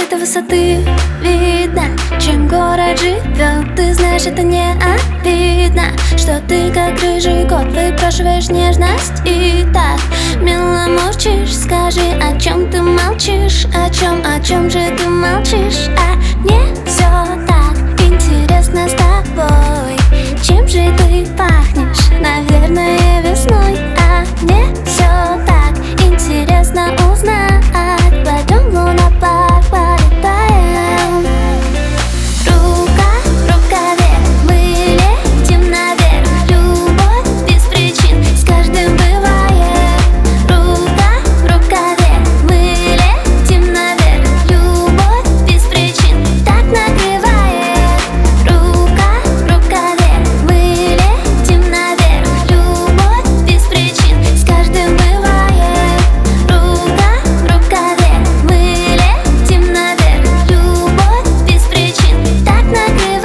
этой высоты видно, чем город живет. Ты знаешь, это не обидно, что ты как рыжий кот выпрашиваешь нежность. И так мило мурчишь. Скажи, о чем ты молчишь? О чем же ты молчишь? А мне все так интересно с тобой. Чем же ты пахнешь? Наверное, весной. А мне все так интересно узнать. Пойдем в лунопарк полетаем. Рука в рукаве, мы летим наверх. Любовь без причин с каждым бывает. Рука в рукаве, мы летим наверх. Любовь без причин так накрывает. Рука в рукаве, мы летим наверх. Любовь без причин с каждым бывает. Рука в рукаве, мы летим наверх. Любовь без причин так накрывает.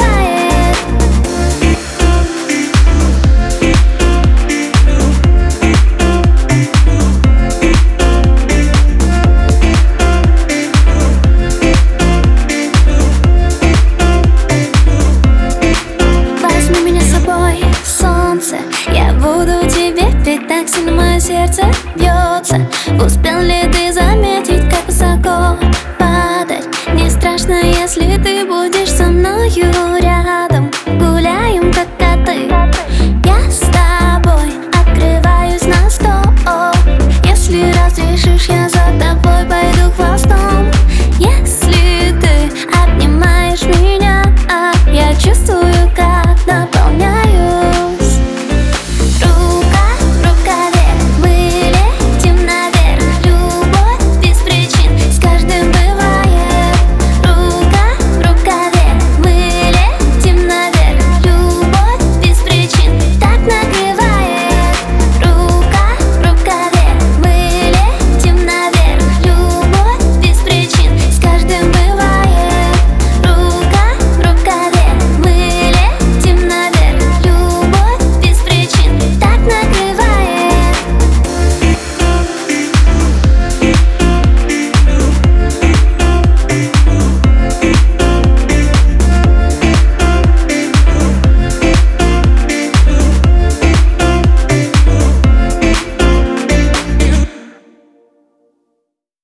Возьми меня с собой, солнце. Я буду тебе петь, так сильно мое сердце бьется. Успел ли ты заметить, как высоко падать? Не страшно, если ты будешь со мною рядом. Гуляем, как коты. Я с тобой открываюсь на 100. Если разрешишь, я за тобой.